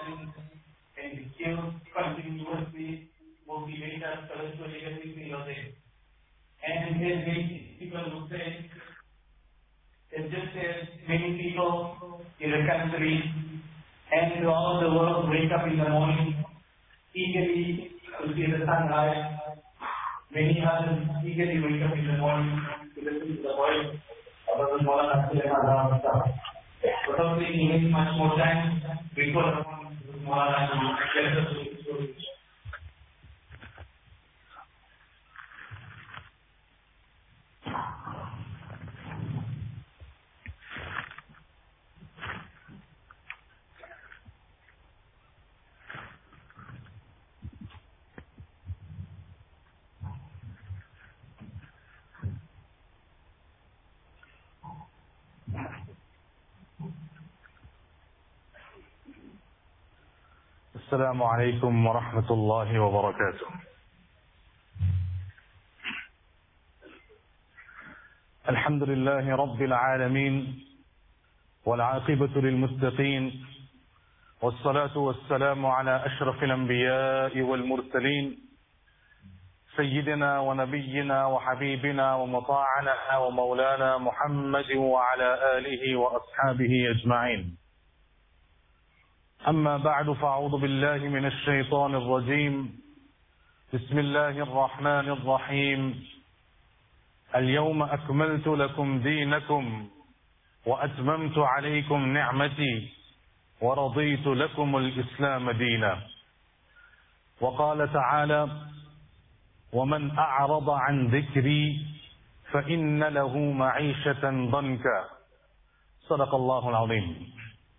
passion and skills continuously motivate us spiritually every single day. And as many people would say, it's just as many people in the country and throughout the world wake up in the morning eagerly to see the sunrise. Many others eagerly wake up in the morning to listen to the voice of the Maulana Sulaiman Azhar. Without taking any much more time, we call upon Maulana to let us do this. السلام عليكم ورحمة الله وبركاته. الحمد لله رب العالمين والعاقبة للمتقين والصلاة والسلام على أشرف الأنبياء والمرسلين سيدنا ونبينا وحبيبنا ومطاعنا ومولانا محمد وعلى آله وأصحابه أجمعين. أما بعد فأعوذ بالله من الشيطان الرجيم. بسم الله الرحمن الرحيم. اليوم أكملت لكم دينكم وأتممت عليكم نعمتي ورضيت لكم الإسلام دينا. وقال تعالى: ومن أعرض عن ذكري فإن له معيشة ضنكا. صدق الله العظيم.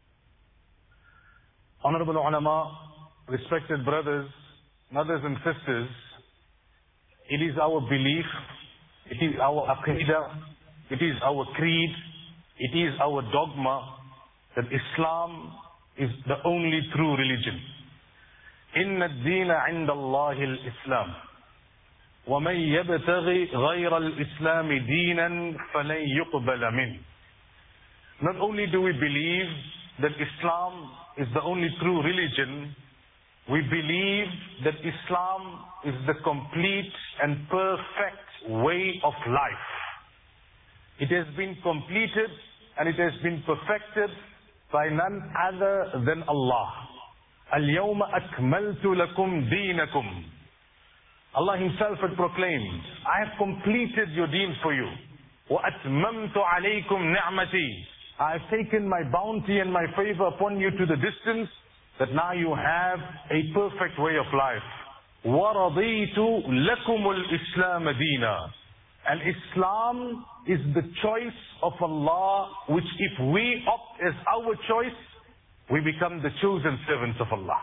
Honorable ulama, respected brothers, mothers and sisters, it is our belief, it is our aqidah, it is our creed, it is our dogma that Islam is the only true religion. إن الدين عند الله الإسلام ومن يبتغي غير الإسلام دينا فلن يقبل منه. Not only do we believe that Islam is the only true religion, we believe that Islam is the complete and perfect way of life. It has been completed and it has been perfected by none other than Allah. اليوم أكملت لكم دينكم. Allah Himself had proclaimed, I have completed your deen for you. وأتممت عليكم نعمتي. I have taken my bounty and my favor upon you to the distance that now you have a perfect way of life. وَرَضِيتُ لَكُمُ الْإِسْلَامَ دِينًا. And Islam is the choice of Allah, which if we opt as our choice, we become the chosen servants of Allah.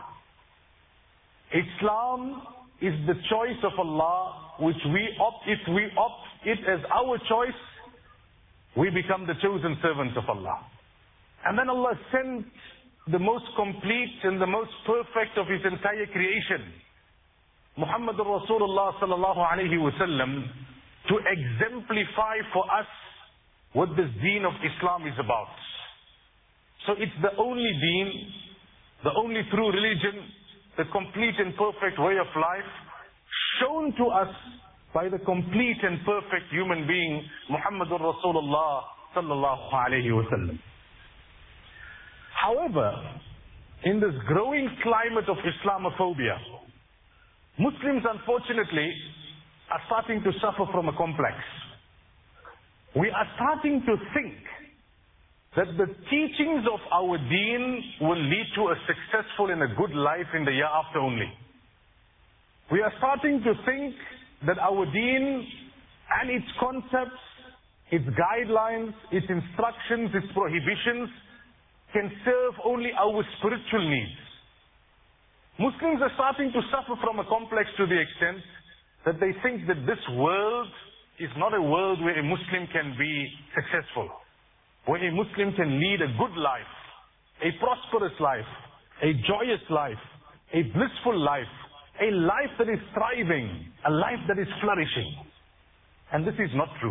Islam is the choice of Allah, which if we opt it as our choice, we become the chosen servants of Allah. And then Allah sent the most complete and the most perfect of His entire creation, Muhammadur Rasulullah sallallahu alayhi wa sallam, to exemplify for us what this deen of Islam is about. So it's the only deen, the only true religion, the complete and perfect way of life, shown to us by the complete and perfect human being, Muhammadur Rasulullah sallallahu alayhi wa sallam. However, in this growing climate of Islamophobia, Muslims unfortunately are starting to suffer from a complex. We are starting to think that the teachings of our deen will lead to a successful and a good life in the year after only. We are starting to think that our deen and its concepts, its guidelines, its instructions, its prohibitions can serve only our spiritual needs. Muslims are starting to suffer from a complex to the extent that they think that this world is not a world where a Muslim can be successful, where a Muslim can lead a good life, a prosperous life, a joyous life, a blissful life, a life that is thriving, a life that is flourishing. And this is not true.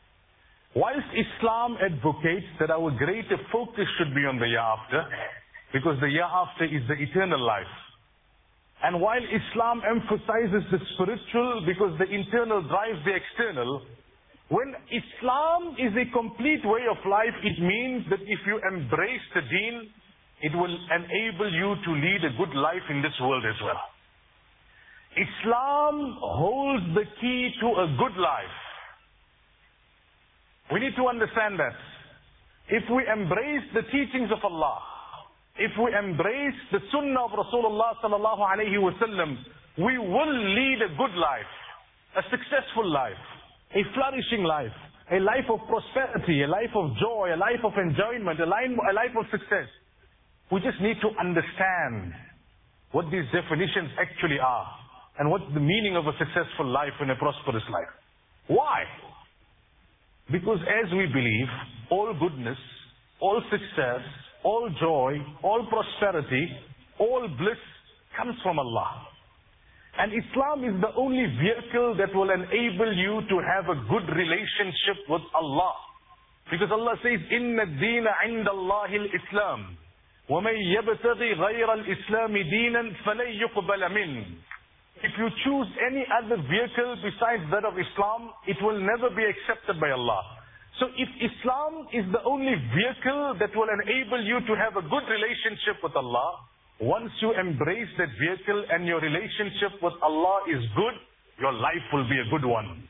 Whilst Islam advocates that our greater focus should be on the hereafter, because the year after is the eternal life. And while Islam emphasizes the spiritual because the internal drives the external, when Islam is a complete way of life, it means that if you embrace the deen, it will enable you to lead a good life in this world as well. Islam holds the key to a good life. We need to understand that. If we embrace the teachings of Allah, if we embrace the sunnah of Rasulullah sallallahu alayhi wa sallam, we will lead a good life, a successful life, a flourishing life, a life of prosperity, a life of joy, a life of enjoyment, a life of success. We just need to understand what these definitions actually are and what's the meaning of a successful life and a prosperous life. Why? Because as we believe, all goodness, all success, all joy, all prosperity, all bliss comes from Allah. And Islam is the only vehicle that will enable you to have a good relationship with Allah. Because Allah says, إِنَّ الدِّينَ عِنْدَ اللَّهِ الْإِسْلَامِ وَمَنْ يَبْتَغِ غَيْرَ الْإِسْلَامِ دِينًا فَلَنْ يُقْبَلَ مِنْهُ. If you choose any other vehicle besides that of Islam, it will never be accepted by Allah. So if Islam is the only vehicle that will enable you to have a good relationship with Allah, once you embrace that vehicle and your relationship with Allah is good, your life will be a good one.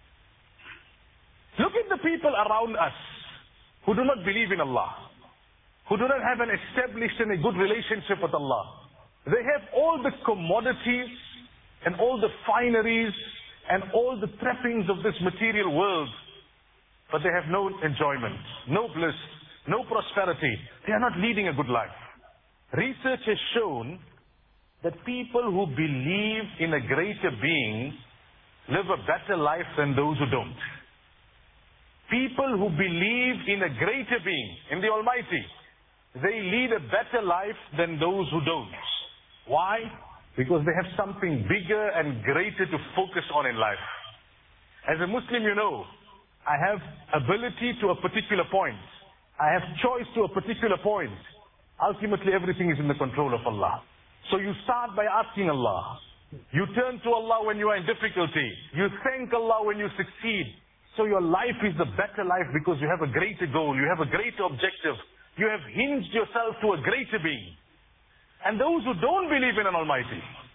Look at the people around us who do not believe in Allah, who do not have an established and a good relationship with Allah. They have all the commodities and all the fineries and all the trappings of this material world, but they have no enjoyment, no bliss, no prosperity. They are not leading a good life. Research has shown that people who believe in a greater being live a better life than those who don't. People who believe in a greater being, in the Almighty, they lead a better life than those who don't. Why? Because they have something bigger and greater to focus on in life. As a Muslim, you know, I have ability to a particular point. I have choice to a particular point. Ultimately, everything is in the control of Allah. So you start by asking Allah. You turn to Allah when you are in difficulty. You thank Allah when you succeed. So your life is a better life because you have a greater goal. You have a greater objective. You have hinged yourself to a greater being. And those who don't believe in an Almighty,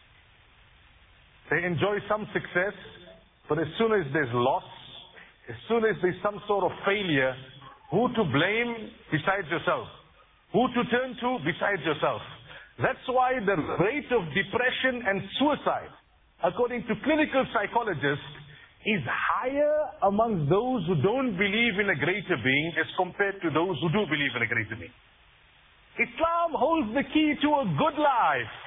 they enjoy some success, but as soon as there's loss, as soon as there's some sort of failure, who to blame besides yourself? Who to turn to besides yourself? That's why the rate of depression and suicide, according to clinical psychologists, is higher among those who don't believe in a greater being as compared to those who do believe in a greater being. Islam holds the key to a good life.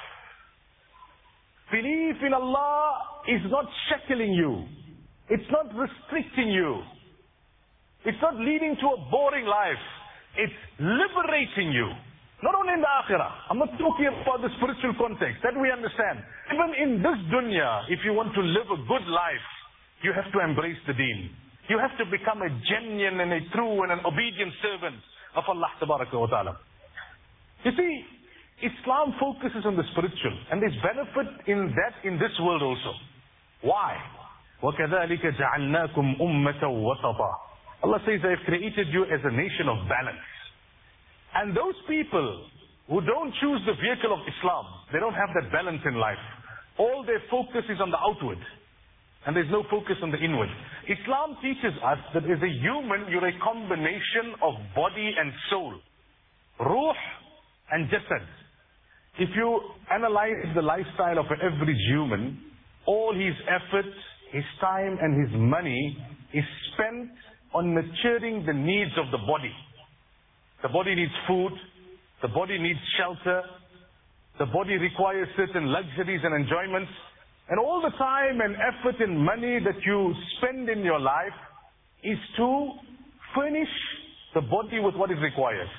Belief in Allah is not shackling you. It's not restricting you. It's not leading to a boring life. It's liberating you. Not only in the akhirah. I'm not talking about the spiritual context. That we understand. Even in this dunya, if you want to live a good life, you have to embrace the deen. You have to become a genuine and a true and an obedient servant of Allah Tabaraka wa Ta'ala. You see, Islam focuses on the spiritual, and there's benefit in that in this world also. Why? وَكَذَلِكَ جَعَلْنَاكُمْ أُمَّةً وَسَطًا. Allah says, I have created you as a nation of balance. And those people who don't choose the vehicle of Islam, they don't have that balance in life. All their focus is on the outward, and there's no focus on the inward. Islam teaches us that as a human, you're a combination of body and soul. Ruh and jasad. If you analyze the lifestyle of an average human, all his effort, his time and his money is spent on nurturing the needs of the body. The body needs food, the body needs shelter, the body requires certain luxuries and enjoyments, and all the time and effort and money that you spend in your life is to furnish the body with what it requires.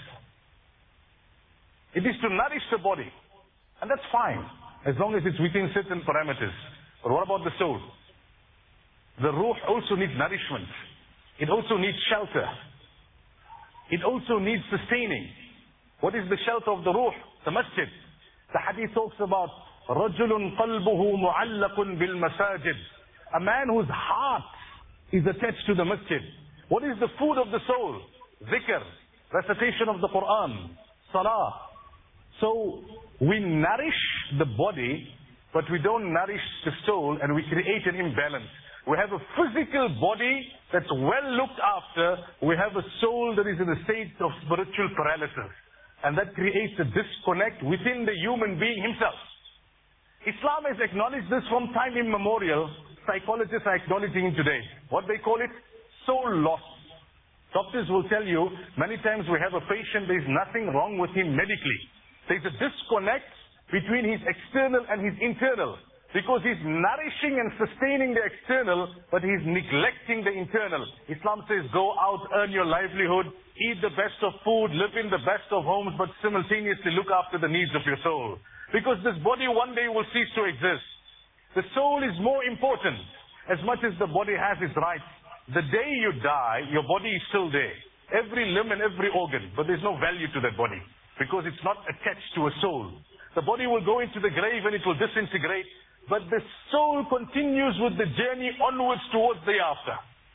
It is to nourish the body. And that's fine, as long as it's within certain parameters. But what about the soul? The ruh also needs nourishment. It also needs shelter. It also needs sustaining. What is the shelter of the ruh? the masjid. The hadith talks about رَجُلٌ قَلْبُهُ مُعَلَّقٌ بِالْمَسَاجِدِ, a man whose heart is attached to the masjid. What is the food of the soul? Zikr, recitation of the Quran, salah. So we nourish the body, but we don't nourish the soul, and we create an imbalance. We have a physical body that's well looked after. We have a soul that is in a state of spiritual paralysis. And that creates a disconnect within the human being himself. Islam has acknowledged this from time immemorial. Psychologists are acknowledging it today. What they call it? Soul loss. Doctors will tell you, many times we have a patient, there is nothing wrong with him medically. There's a disconnect between his external and his internal. Because he's nourishing and sustaining the external, but he's neglecting the internal. Islam says, go out, earn your livelihood, eat the best of food, live in the best of homes, but simultaneously look after the needs of your soul. Because this body one day will cease to exist. The soul is more important. As much as the body has its rights, the day you die, your body is still there. Every limb and every organ, but there's no value to that body. Because it's not attached to a soul. The body will go into the grave and it will disintegrate. But the soul continues with the journey onwards towards the after.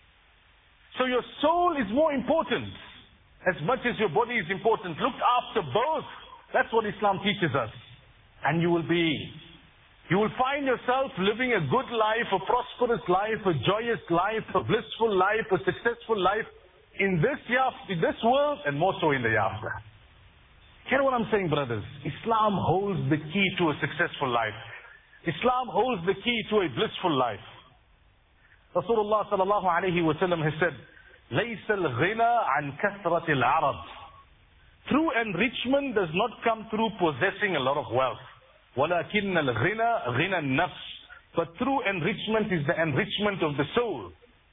So your soul is more important. As much as your body is important. Look after both. That's what Islam teaches us. And you will find yourself living a good life, a prosperous life, a joyous life, a blissful life, a successful life in this world and more so in the after. Hear what I'm saying, brothers. Islam holds the key to a successful life. Islam holds the key to a blissful life. Rasulullah sallallahu alayhi wa sallam has said, لَيْسَ الْغِنَى عَنْ كَثْرَةِ الْعَرَضِ. True enrichment does not come through possessing a lot of wealth. وَلَكِنَّ الْغِنَى غِنَى النَّفْسِ. But true enrichment is the enrichment of the soul.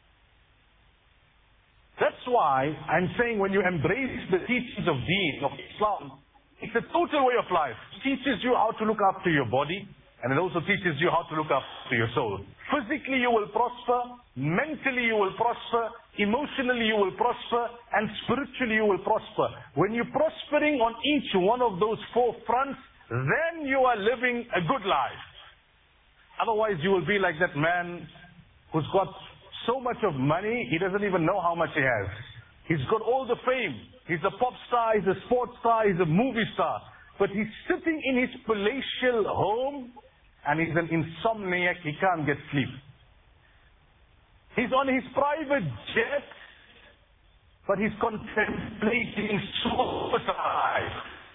That's why I'm saying when you embrace the teachings of Deen, of Islam, it's a total way of life. It teaches you how to look after your body, and it also teaches you how to look after your soul. Physically you will prosper, mentally you will prosper, emotionally you will prosper, and spiritually you will prosper. When you're prospering on each one of those four fronts, then you are living a good life. Otherwise you will be like that man who's got so much of money, he doesn't even know how much he has. He's got all the fame. He's a pop star, he's a sports star, he's a movie star. But he's sitting in his palatial home and he's an insomniac, he can't get sleep. He's on his private jet, but he's contemplating suicide.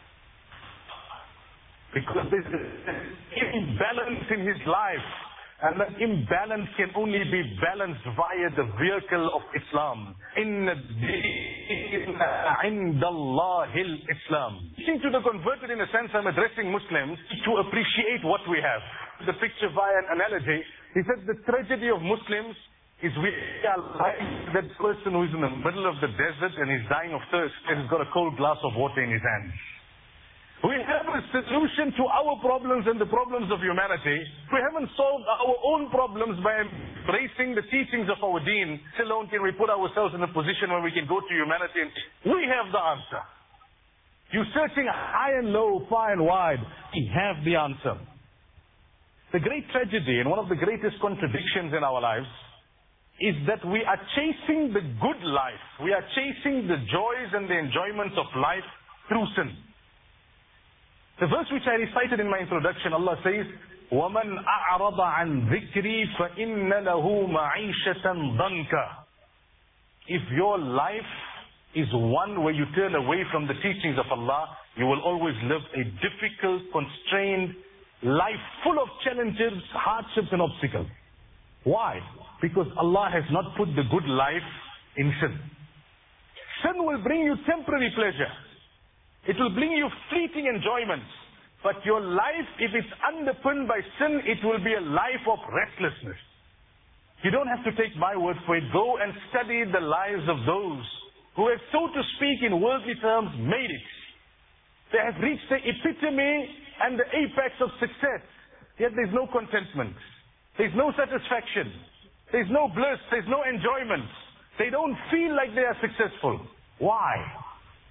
Because there's an imbalance in his life. And that imbalance can only be balanced via the vehicle of Islam. Inna ad-deena 'inda Allahil Islam. Teaching to the converted, in a sense, I'm addressing Muslims to appreciate what we have. The picture via an analogy, he said the tragedy of Muslims is we are like that person who is in the middle of the desert and he's dying of thirst and he's got a cold glass of water in his hand. We have a solution to our problems and the problems of humanity. We haven't solved our own problems by embracing the teachings of our deen. Alone can we put ourselves in a position where we can go to humanity and we have the answer. You're searching high and low, far and wide. We have the answer. The great tragedy and one of the greatest contradictions in our lives is that we are chasing the good life. We are chasing the joys and the enjoyments of life through sin. The verse which I recited in my introduction, Allah says, وَمَنْ أَعْرَضَ عَنْ ذِكْرِي فَإِنَّ لَهُ مَعِيشَةً ضَنْكَ. If your life is one where you turn away from the teachings of Allah, you will always live a difficult, constrained life full of challenges, hardships and obstacles. Why? Because Allah has not put the good life in sin. Sin will bring you temporary pleasure. It will bring you fleeting enjoyments. But your life, if it's underpinned by sin, it will be a life of restlessness. You don't have to take my word for it. Go and study the lives of those who have, so to speak, in worldly terms, made it. They have reached the epitome and the apex of success. Yet there's no contentment. There's no satisfaction. There's no bliss. There's no enjoyment. They don't feel like they are successful. Why?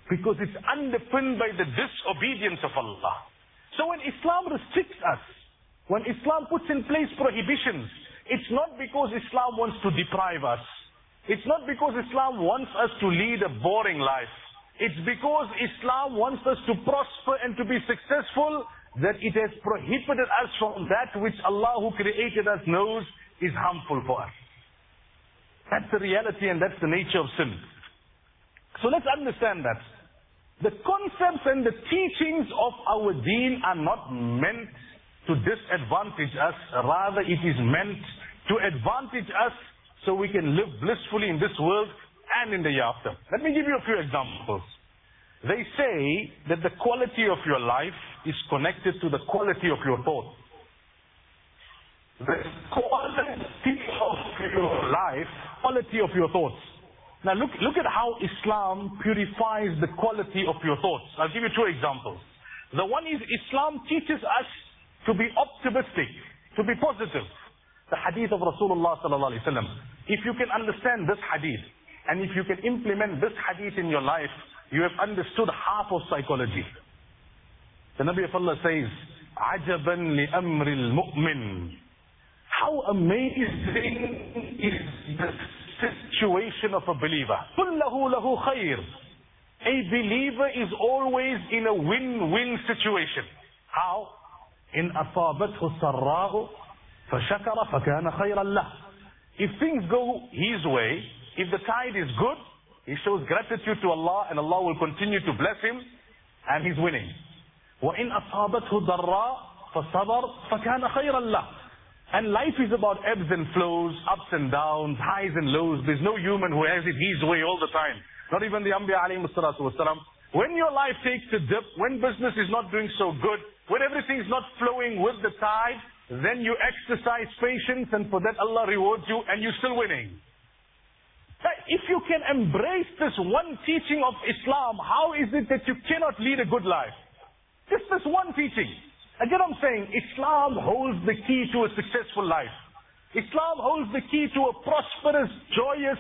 because it's underpinned by the disobedience of Allah. So when Islam restricts us, when Islam puts in place prohibitions, it's not because Islam wants to deprive us. It's not because Islam wants us to lead a boring life. It's because Islam wants us to prosper and to be successful, that it has prohibited us from that which Allah who created us knows is harmful for us. That's the reality and that's the nature of sin. So let's understand that. The concepts and the teachings of our deen are not meant to disadvantage us. Rather, it is meant to advantage us so we can live blissfully in this world and in the hereafter. Let me give you a few examples. They say that the quality of your life is connected to the quality of your thought. The quality of your life, quality of your thoughts. Now look at how Islam purifies the quality of your thoughts. I'll give you two examples. The one is Islam teaches us to be optimistic, to be positive. The hadith of Rasulullah sallallahu alaihi wasallam. If you can understand this hadith, and if you can implement this hadith in your life, you have understood half of psychology. The Nabi of Allah says, عَجَبًا لِأَمْرِ الْمُؤْمِنِ. How amazing is the situation of a believer. كُلَّهُ لَهُ خَيْرٌ. A believer is always in a win-win situation. How? إِنْ أَصَابَتْهُ السَّرَّاءُ فَشَكَرَ فَكَانَ خَيْرًا لَهُ. If things go his way, if the tide is good, he shows gratitude to Allah and Allah will continue to bless him and he's winning. وَإِنْ أَصَابَتْهُ ضَرَّاءُ فَصَبَرَ فَكَانَ خَيْرًا لَهُ. And life is about ebbs and flows, ups and downs, highs and lows. There's no human who has it his way all the time. Not even the Anbiya alayhi salatu wasalam. When your life takes a dip, when business is not doing so good, when everything is not flowing with the tide, then you exercise patience and for that Allah rewards you and you're still winning. If you can embrace this one teaching of Islam, how is it that you cannot lead a good life? Just this one teaching. Again I'm saying, Islam holds the key to a successful life. Islam holds the key to a prosperous, joyous,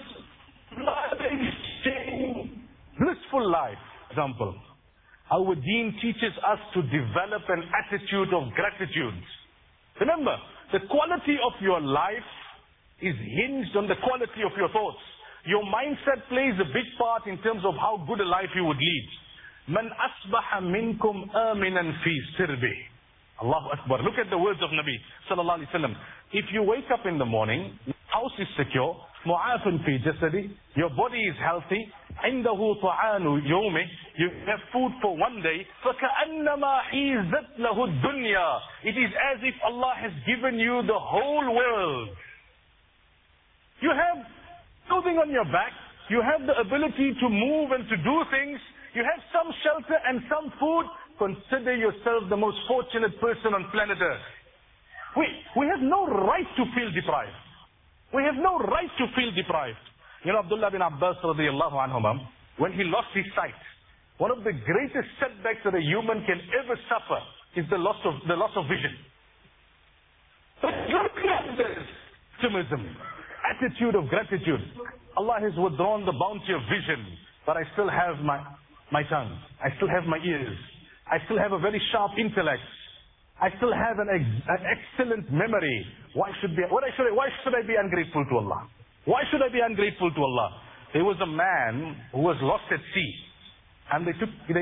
blissful life. Example, our deen teaches us to develop an attitude of gratitude. Remember, the quality of your life is hinged on the quality of your thoughts. Your mindset plays a big part in terms of how good a life you would lead. Man asbaha minkum aminan fi sirbi. Allahu Akbar. Look at the words of Nabi sallallahu alaihi wasallam. If you wake up in the morning, house is secure, mu'afun fi jasadi, your body is healthy, indahu ta'anu yawmi, you have food for one day, فَكَأَنَّمَا حِيزَتْ لَهُ الدُّنْيَا. It is as if Allah has given you the whole world. You have clothing on your back, you have the ability to move and to do things, you have some shelter and some food. Consider yourself the most fortunate person on planet Earth. We have no right to feel deprived. We have no right to feel deprived. You know, Abdullah bin Abbas radiallahu anhuma, when he lost his sight, one of the greatest setbacks that a human can ever suffer is the loss of vision. But look at this optimism, attitude of gratitude. Allah has withdrawn the bounty of vision, but I still have my tongue. I still have my ears. I still have a very sharp intellect. I still have an excellent memory. Why should I be ungrateful to Allah? Why should I be ungrateful to Allah? There was a man who was lost at sea, and it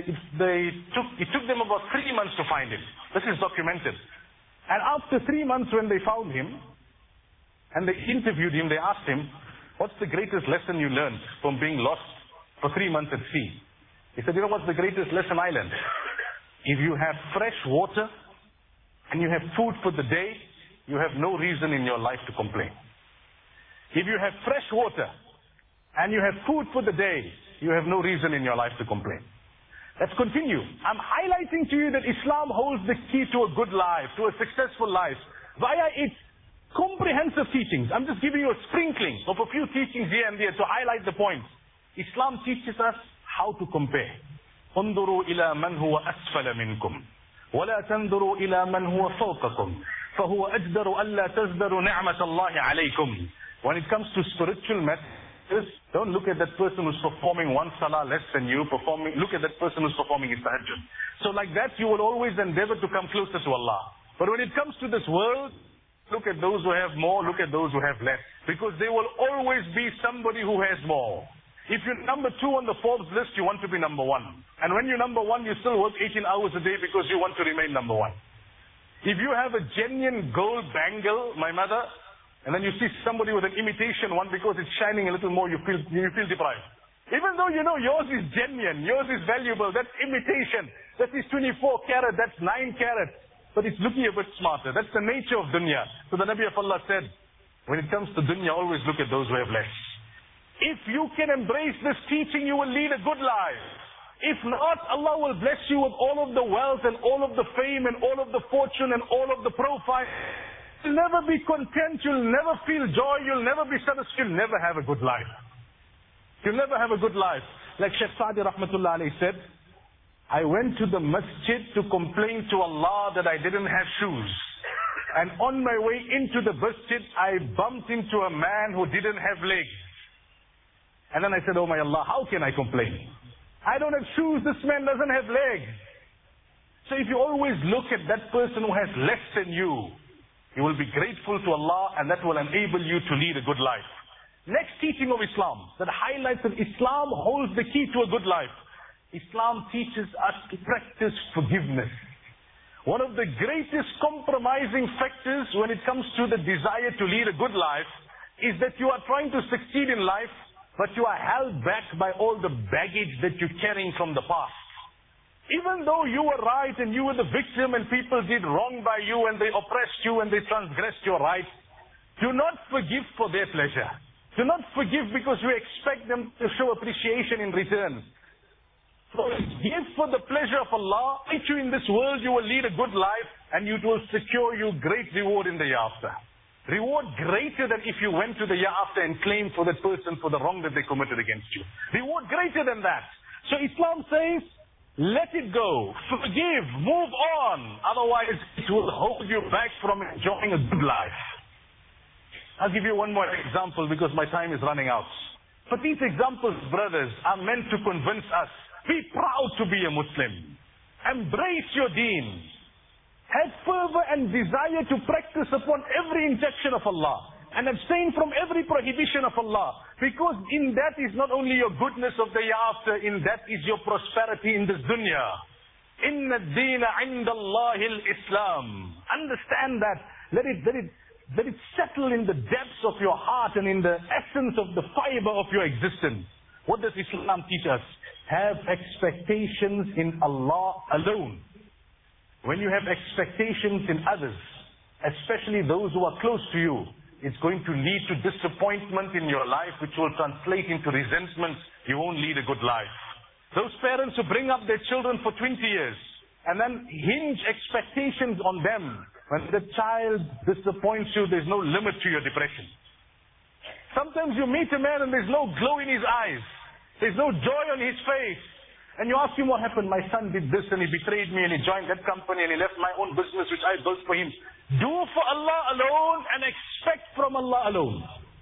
took them about 3 months to find him. This is documented. And after 3 months, when they found him and they interviewed him, they asked him, "What's the greatest lesson you learned from being lost for 3 months at sea?" He said, "You know what's the greatest lesson I learned? If you have fresh water and you have food for the day, you have no reason in your life to complain. If you have fresh water and you have food for the day, you have no reason in your life to complain." Let's continue. I'm highlighting to you that Islam holds the key to a good life, to a successful life, via its comprehensive teachings. I'm just giving you a sprinkling of a few teachings here and there to highlight the points. Islam teaches us how to compare. انظروا إلى من هو أسفل منكم ولا تنظروا إلى من هو فوقكم فهو أجدر ألا تزدروا نعمة الله عليكم. When it comes to spiritual matters, Don't look at that person who's performing one salah less than you, look at that person who's performing his tahajjud. So like that, you will always endeavor to come closer to Allah. But when it comes to this world, look at those who have more, look at those who have less. Because there will always be somebody who has more. If you're number 2 on the Forbes list, you want to be number 1. And when you're number 1, you still work 18 hours a day because you want to remain number 1. If you have a genuine gold bangle, my mother, and then you see somebody with an imitation one because it's shining a little more, you feel deprived. Even though you know yours is genuine, yours is valuable, that's imitation. That is 24 karat, that's 9 karat. But it's looking a bit smarter. That's the nature of dunya. So the Nabi of Allah said, when it comes to dunya, always look at those who have less. If you can embrace this teaching, you will lead a good life. If not, Allah will bless you with all of the wealth and all of the fame and all of the fortune and all of the profile. You'll never be content, you'll never feel joy, you'll never be satisfied, you'll never have a good life. You'll never have a good life. Like Shaykh Sa'di Rahmatullah alayhi said, I went to the masjid to complain to Allah that I didn't have shoes. And on my way into the masjid, I bumped into a man who didn't have legs. And then I said, oh my Allah, how can I complain? I don't have shoes, this man doesn't have legs. So if you always look at that person who has less than you will be grateful to Allah, and that will enable you to lead a good life. Next teaching of Islam that highlights that Islam holds the key to a good life. Islam teaches us to practice forgiveness. One of the greatest compromising factors when it comes to the desire to lead a good life is that you are trying to succeed in life, but you are held back by all the baggage that you're carrying from the past. Even though you were right and you were the victim and people did wrong by you and they oppressed you and they transgressed your rights, do not forgive for their pleasure. Do not forgive because you expect them to show appreciation in return. Forgive for the pleasure of Allah. If you in this world, you will lead a good life and it will secure you great reward in the year after. Reward greater than if you went to the year after and claimed for that person for the wrong that they committed against you. Reward greater than that. So Islam says, let it go. Forgive. Move on. Otherwise, it will hold you back from enjoying a good life. I'll give you one more example because my time is running out. But these examples, brothers, are meant to convince us. Be proud to be a Muslim. Embrace your deen. Have fervor and desire to practice upon every injunction of Allah. And abstain from every prohibition of Allah. Because in that is not only your goodness of the year after, in that is your prosperity in this dunya. Inna ad-deena inda Allahi al-Islam. Understand that. Let it settle in the depths of your heart and in the essence of the fiber of your existence. What does Islam teach us? Have expectations in Allah alone. When you have expectations in others, especially those who are close to you, it's going to lead to disappointment in your life, which will translate into resentment. You won't lead a good life. Those parents who bring up their children for 20 years and then hinge expectations on them. When the child disappoints you, there's no limit to your depression. Sometimes you meet a man and there's no glow in his eyes. There's no joy on his face. And you ask him what happened. My son did this and he betrayed me and he joined that company and he left my own business which I built for him. Do for Allah alone and expect from Allah alone.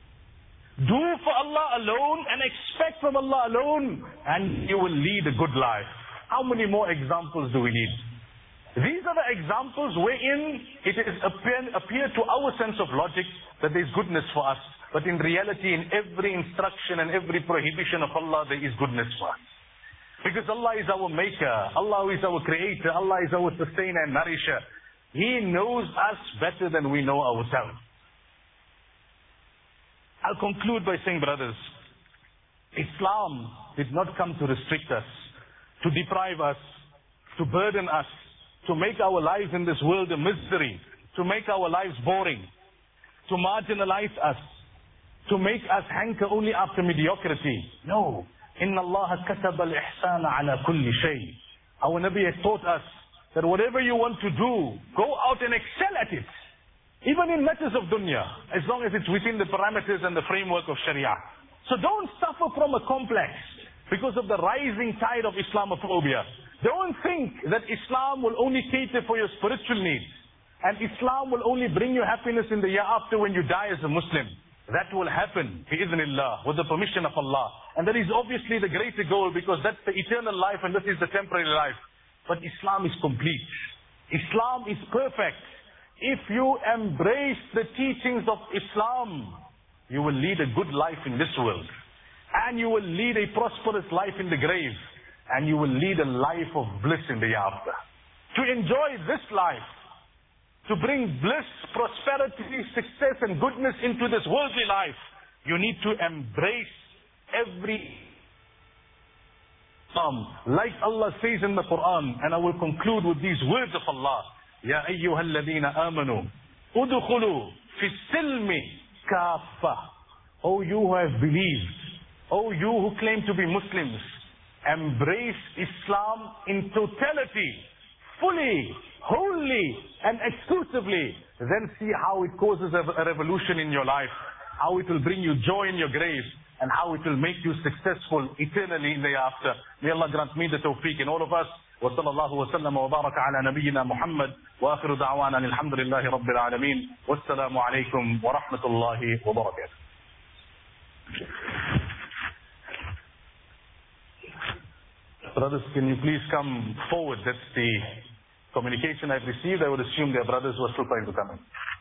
Do for Allah alone and expect from Allah alone, and you will lead a good life. How many more examples do we need? These are the examples wherein it is appear to our sense of logic that there is goodness for us. But in reality, in every instruction and every prohibition of Allah, there is goodness for us. Because Allah is our maker, Allah is our creator, Allah is our sustainer and nourisher. He knows us better than we know ourselves. I'll conclude by saying, brothers, Islam did not come to restrict us, to deprive us, to burden us, to make our lives in this world a misery, to make our lives boring, to marginalize us, to make us hanker only after mediocrity. No. Inna Allah kataba al-ihsana ala kulli shay. Our Nabi has taught us that whatever you want to do, go out and excel at it. Even in matters of dunya, as long as it's within the parameters and the framework of Sharia. So don't suffer from a complex because of the rising tide of Islamophobia. Don't think that Islam will only cater for your spiritual needs. And Islam will only bring you happiness in the year after when you die as a Muslim. That will happen, bi'idhnillah, with the permission of Allah. And that is obviously the greater goal, because that's the eternal life and this is the temporary life. But Islam is complete. Islam is perfect. If you embrace the teachings of Islam, you will lead a good life in this world. And you will lead a prosperous life in the grave. And you will lead a life of bliss in the hereafter. To enjoy this life, to bring bliss, prosperity, success and goodness into this worldly life, you need to embrace every like Allah says in the Quran, and I will conclude with these words of Allah. Ya ayyuhal ladhina amanu, udkhulu fi silmi kaffa. O you who have believed, O you who claim to be Muslims, embrace Islam in totality, fully, wholly and exclusively. Then see how it causes a revolution in your life, how it will bring you joy in your grave, and how it will make you successful eternally in the after. May Allah grant me the tawfiq in all of us. وصلى الله وسلم وبارك على نبينا محمد وآخر دعوانا الحمد لله رب العالمين والسلام عليكم ورحمة الله وبركاته. Brothers, can you please come forward? That's the communication I've received. I would assume their brothers were still trying to come in.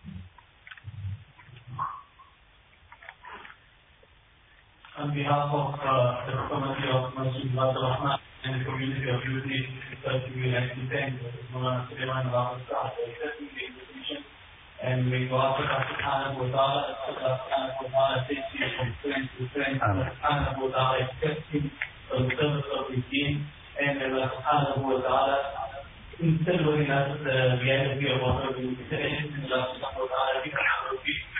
On behalf of the community of Masjid Rahman and the community of Unity, we would like to thank Mulana Sulaiman Rahman for accepting the invitation. And we go after Allah subhanahu wa ta'ala, Allah subhanahu wa ta'ala takes you from strength to strength, Allah subhanahu wa ta'ala accepts him for the service of his deen, and Allah subhanahu wa ta'ala instead of us the reality of what we say, and Allah subhanahu wa ta'ala gives us the peace.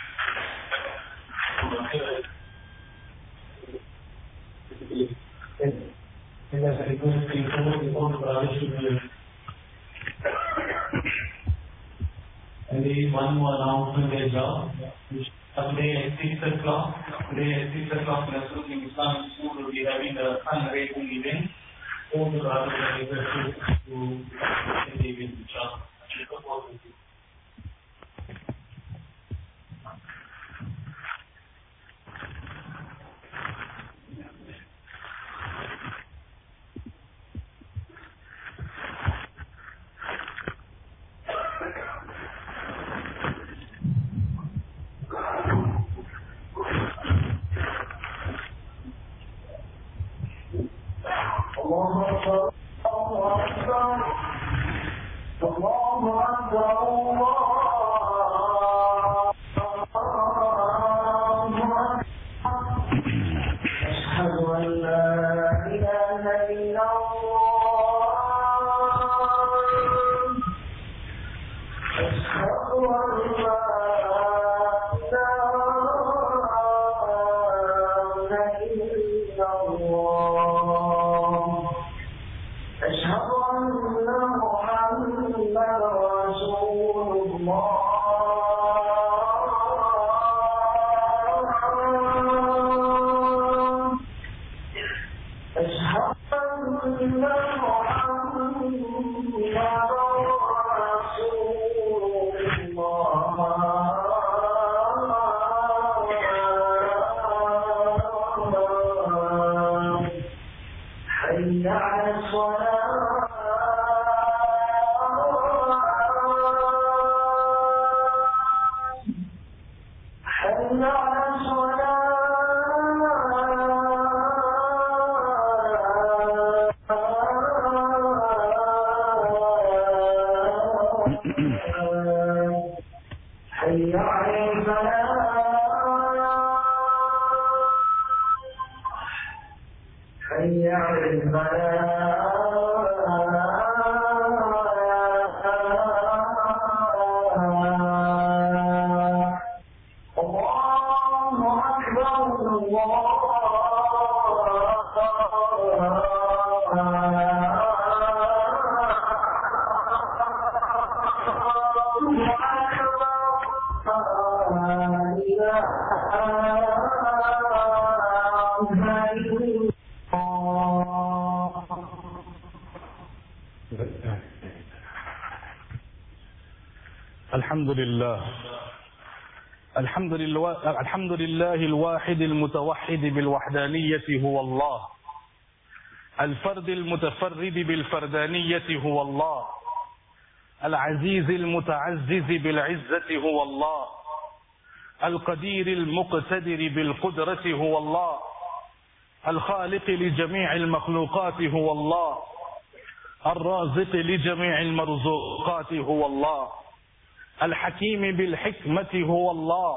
And as I go to all the brothers should be. And there is one more announcement as well. Today at 6 o'clock, Nasruddin Islamic School will be having a fundraising event. All the brothers are requested to attend the event, inshallah. الحمد لله الواحد المتوحد بالوحدانية هو الله، الفرد المتفرد بالفردانية هو الله، العزيز المتعزز بالعزة هو الله، القدير المقتدر بالقدرة هو الله، الخالق لجميع المخلوقات هو الله، الرازق لجميع المرزوقات هو الله، الحكيم بالحكمة هو الله،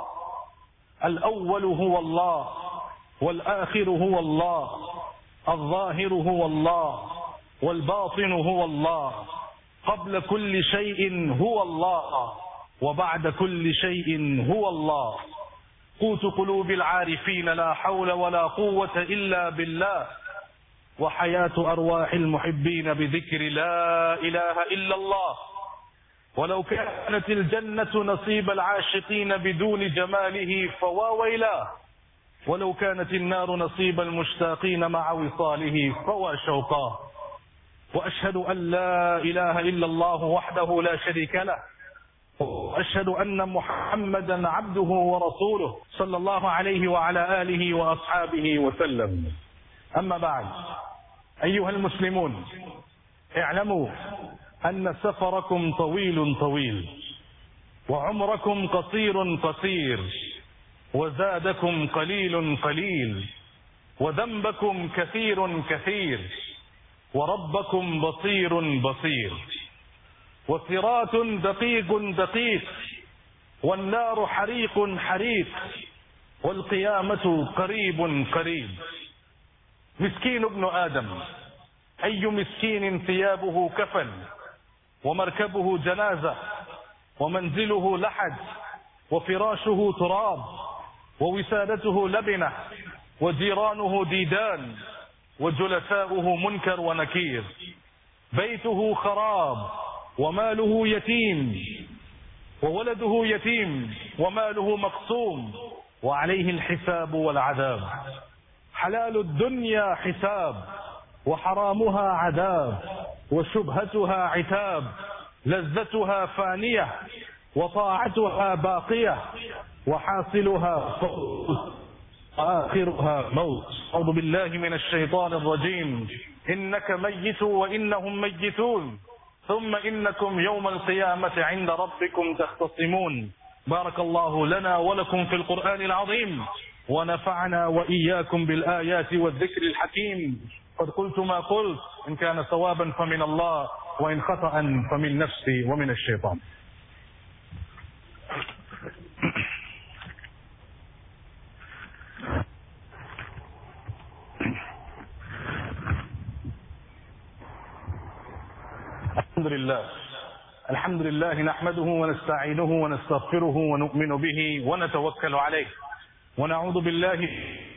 الأول هو الله، والآخر هو الله، الظاهر هو الله، والباطن هو الله، قبل كل شيء هو الله، وبعد كل شيء هو الله، قوت قلوب العارفين لا حول ولا قوة إلا بالله، وحياة أرواح المحبين بذكر لا إله إلا الله. ولو كانت الجنة نصيب العاشقين بدون جماله فوا ويلاه، ولو كانت النار نصيب المشتاقين مع وصاله فوا شوقاه. وأشهد أن لا إله إلا الله وحده لا شريك له، وأشهد أن محمدا عبده ورسوله صلى الله عليه وعلى آله وأصحابه وسلم. أما بعد، أيها المسلمون، اعلموا أن سفركم طويل طويل، وعمركم قصير قصير، وزادكم قليل قليل، وذنبكم كثير كثير، وربكم بصير بصير، وصراط دقيق دقيق، والنار حريق حريق، والقيامة قريب قريب. مسكين ابن آدم، أي مسكين ثيابه كفن، ومركبه جنازة، ومنزله لحد، وفراشه تراب، ووسادته لبنة، وجيرانه ديدان، وجلساؤه منكر ونكير، بيته خراب، وماله يتيم، وولده يتيم، وماله مقسوم، وعليه الحساب والعذاب. حلال الدنيا حساب، وحرامها عذاب، وشبهتها عتاب، لذتها فانية، وطاعتها باقية، وحاصلها فوز، وآخرها موت. أعوذ بالله من الشيطان الرجيم. إنك ميت وإنهم ميتون، ثم إنكم يوم القيامة عند ربكم تختصمون. بارك الله لنا ولكم في القرآن العظيم، ونفعنا وإياكم بالآيات والذكر الحكيم. قد قلت ما قلت، إن كان صوابا فمن الله، وإن خطأ فمن نفسي ومن الشيطان. الحمد لله نحمده ونستعينه ونستغفره ونؤمن به ونتوكل عليه، ونعوذ بالله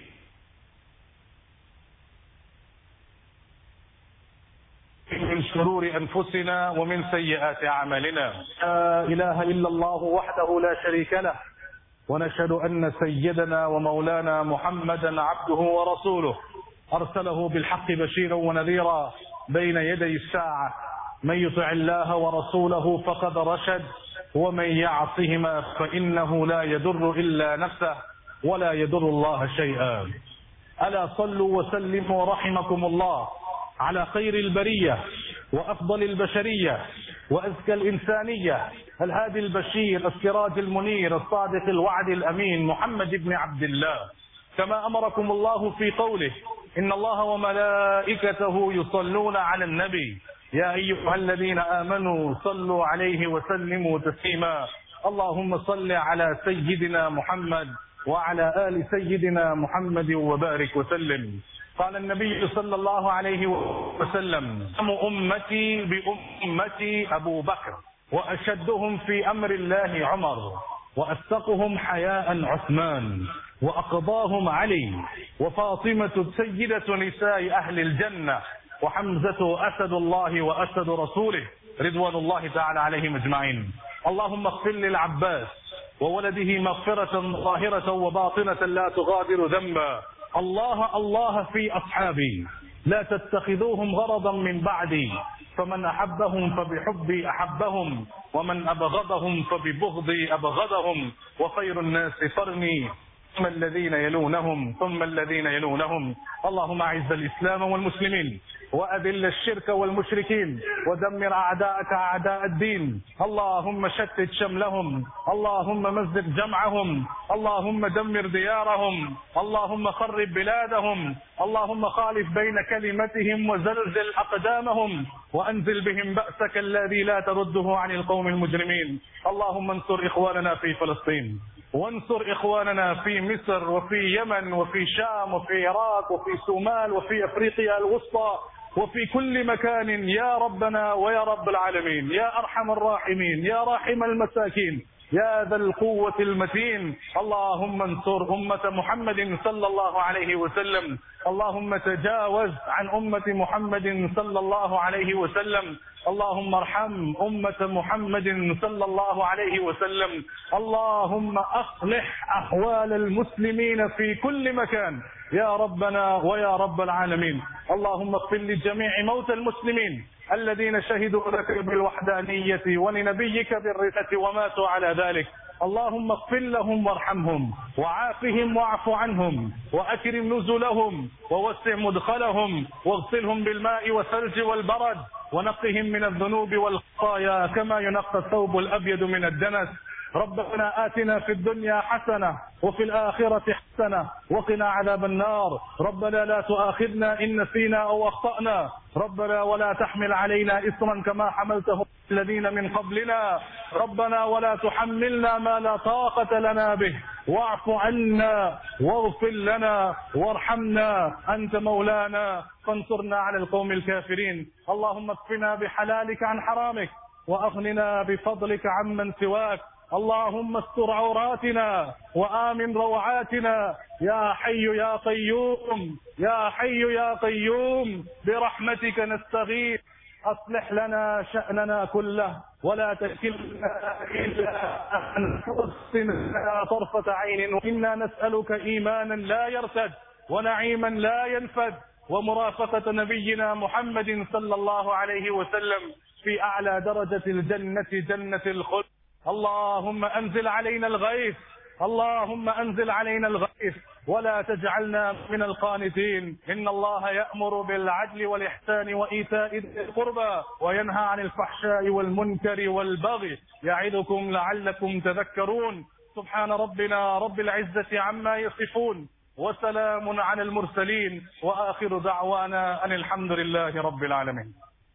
من شرور أنفسنا ومن سيئات أعمالنا. لا إله إلا الله وحده لا شريك له، ونشهد أن سيدنا ومولانا محمدا عبده ورسوله، أرسله بالحق بشيرا ونذيرا بين يدي الساعة. من يطع الله ورسوله فقد رشد، ومن يعصهما فإنه لا يضر إلا نفسه ولا يضر الله شيئا. ألا صلوا وسلموا رحمكم الله على خير البرية وأفضل البشرية وأزكى الإنسانية، الهادي البشير السراج المنير الصادق الوعد الأمين، محمد بن عبد الله، كما أمركم الله في قوله: إن الله وملائكته يصلون على النبي يا أيها الذين آمنوا صلوا عليه وسلموا تسليما. اللهم صل على سيدنا محمد وعلى آل سيدنا محمد وبارك وسلم. قال النبي صلى الله عليه وسلم: أمتي بأمتي أبو بكر، وأشدهم في أمر الله عمر، وأتقهم حياء عثمان، وأقضاهم علي، وفاطمة سيدة نساء أهل الجنة، وحمزة أسد الله وأسد رسوله رضوان الله تعالى عليهم أجمعين. اللهم اغفر للعباس وولده مغفرة ظاهرة وباطنة لا تغادر ذنبا. الله في أصحابي، لا تتخذوهم غرضا من بعدي، فمن أحبهم فبحبي أحبهم، ومن أبغضهم فببغضي أبغضهم، وخير الناس قرني ثم الذين يلونهم ثم الذين يلونهم. اللهم أعز الإسلام والمسلمين وأذل الشرك والمشركين ودمر أعداءك أعداء الدين. اللهم شتت شملهم، اللهم مزق جمعهم، اللهم دمر ديارهم، اللهم خرب بلادهم، اللهم خالف بين كلمتهم وزلزل أقدامهم، وأنزل بهم بأسك الذي لا ترده عن القوم المجرمين. اللهم انصر إخواننا في فلسطين، وانصر إخواننا في مصر وفي يمن وفي شام وفي عراق وفي صومال وفي أفريقيا الوسطى وفي كل مكان يا ربنا ويا رب العالمين، يا أرحم الراحمين، يا راحم المساكين، يا ذا القوة المتين. اللهم انصر أمة محمد صلى الله عليه وسلم، اللهم تجاوز عن أمة محمد صلى الله عليه وسلم، اللهم ارحم أمة محمد صلى الله عليه وسلم. اللهم أصلح أحوال المسلمين في كل مكان يا ربنا ويا رب العالمين. اللهم اغفر لجميع موتى المسلمين الذين شهدوا لك بالوحدانية ولنبيك بالرسالة وماتوا على ذلك. اللهم اغفر لهم وارحمهم وعافهم واعف عنهم وأكرم نزلهم ووسع مدخلهم واغسلهم بالماء والثلج والبرد ونقهم من الذنوب والخطايا كما ينقى الثوب الأبيض من الدنس. ربنا آتنا في الدنيا حسنة وفي الآخرة حسنة وقنا عذاب النار. ربنا لا تؤاخذنا إن نسينا أو أخطأنا، ربنا ولا تحمل علينا إصرا كما حملته الذين من قبلنا، ربنا ولا تحملنا ما لا طاقة لنا به، واعف عنا واغفر لنا وارحمنا، أنت مولانا فانصرنا على القوم الكافرين. اللهم اكفنا بحلالك عن حرامك وأغننا بفضلك عمن سواك. اللهم استر عوراتنا وآمن روعاتنا يا حي يا قيوم، يا حي يا قيوم برحمتك نستغيث. أصلح لنا شأننا كله ولا تكلنا إلى أنفسنا طرفة عين، وإنا نسألك إيمانا لا يرتد ونعيما لا ينفد ومرافقة نبينا محمد صلى الله عليه وسلم في أعلى درجة الجنة جنة الخلد. اللهم أنزل علينا الغيث، اللهم أنزل علينا الغيث ولا تجعلنا من القانتين. إن الله يأمر بالعدل والإحسان وإيتاء ذي القربى وينهى عن الفحشاء والمنكر والبغي يعظكم لعلكم تذكرون. سبحان ربنا رب العزة عما يصفون وسلام على المرسلين وآخر دعوانا أن الحمد لله رب العالمين.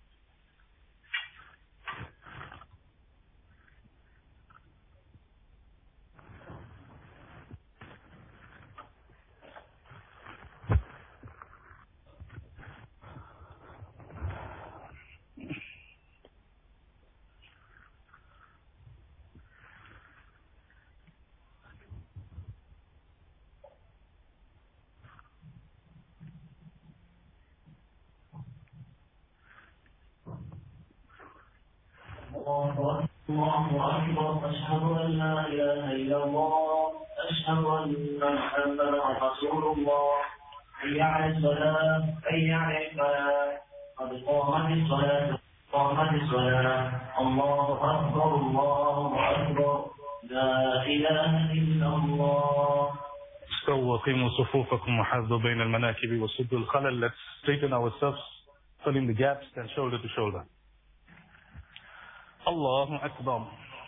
الله أكبر. أشهد أن لا إله إلا الله، أشهد أن محمدا رسول الله. حي على الصلاة، حي على الفلاح، قد قامت الصلاة، قامت الصلاة. الله أكبر، الله أكبر، لا إله إلا الله. استووا وقيموا صفوفكم وحاذوا بين المناكب وسدوا الخلل. Let's straighten ourselves, filling the gaps and shoulder to shoulder. Allahu Akbar.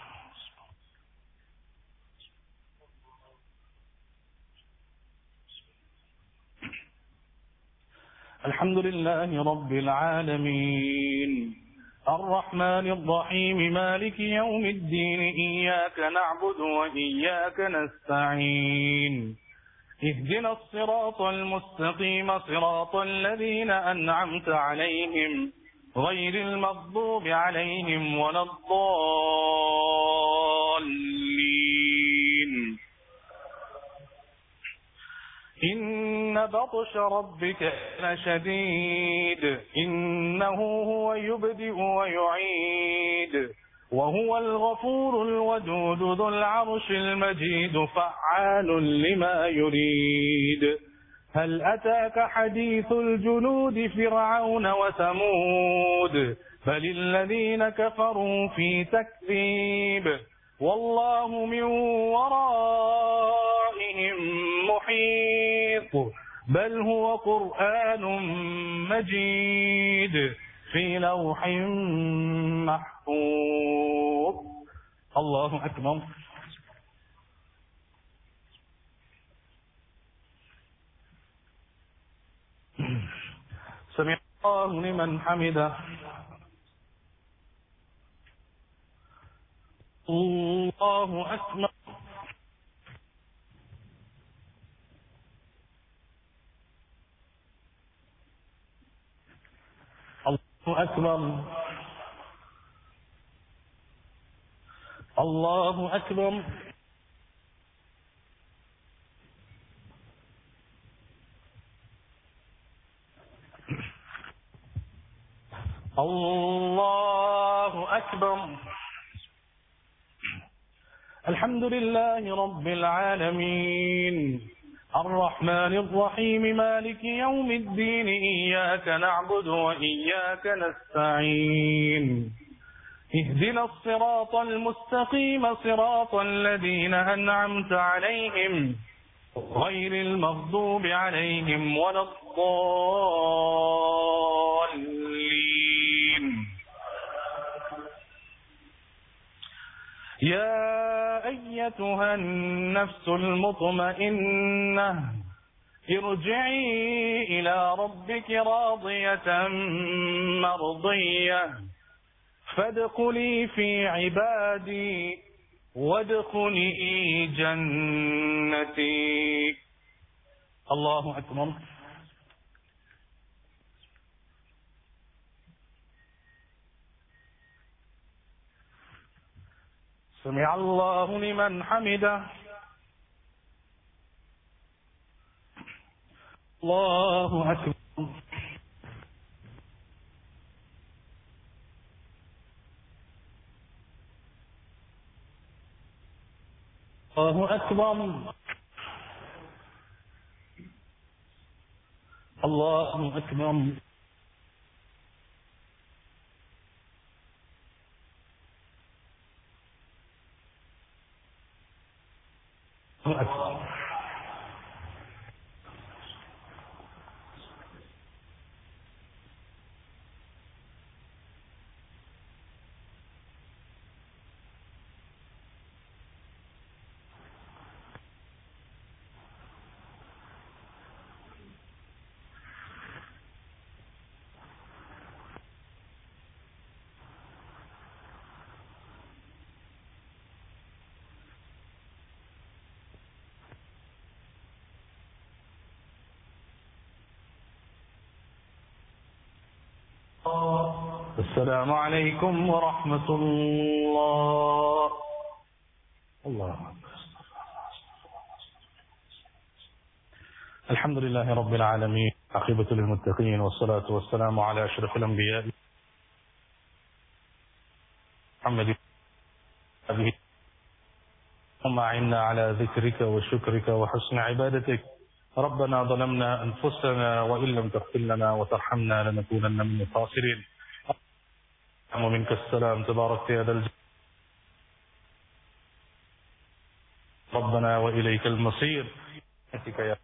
الحمد لله رب العالمين الرحمن الرحيم مالك يوم الدين إياك نعبد وإياك نستعين اهدنا الصراط المستقيم صراط الذين أنعمت عليهم غير المغضوب عليهم ولا الضالين. إن بطش ربك لشديد إنه هو يبدئ ويعيد وهو الغفور الودود ذو العرش المجيد فعال لما يريد. هل أتاك حديث الجنود فرعون وثمود بل الذين كفروا في تكذيب والله من ورائهم محيط بل هو قرآن مجيد في لوح محفوظ. الله أكبر. سمع الله لمن حمده. الله أكبر. الله أكبر. الله أكبر. الله أكبر. الحمد لله رب العالمين الرحمن الرحيم مالك يوم الدين إياك نعبد وإياك نستعين اهدنا الصراط المستقيم صراط الذين أنعمت عليهم غير المغضوب عليهم ولا الضالين. يا أيتها النفس المطمئنة ارجعي إلى ربك راضية مرضية فادخلي في عبادي وادخلي جنتي. الله أكبر. سمع الله لمن حمده. الله أكبر. الله أكبر. الله أكبر. الله أكبر. السلام عليكم ورحمة الله. الله. الحمد لله رب العالمين عاقبة للمتقين والصلاة والسلام على أشرف الأنبياء محمد اللهم أعنا على ذكرك وشكرك وحسن عبادتك. ربنا ظلمنا أنفسنا وإن لم تغفر لنا وترحمنا لنكونن من الخاسرين. ومنك السلام تبارك يا ذا الجلال. ربنا وإليك المصير. يا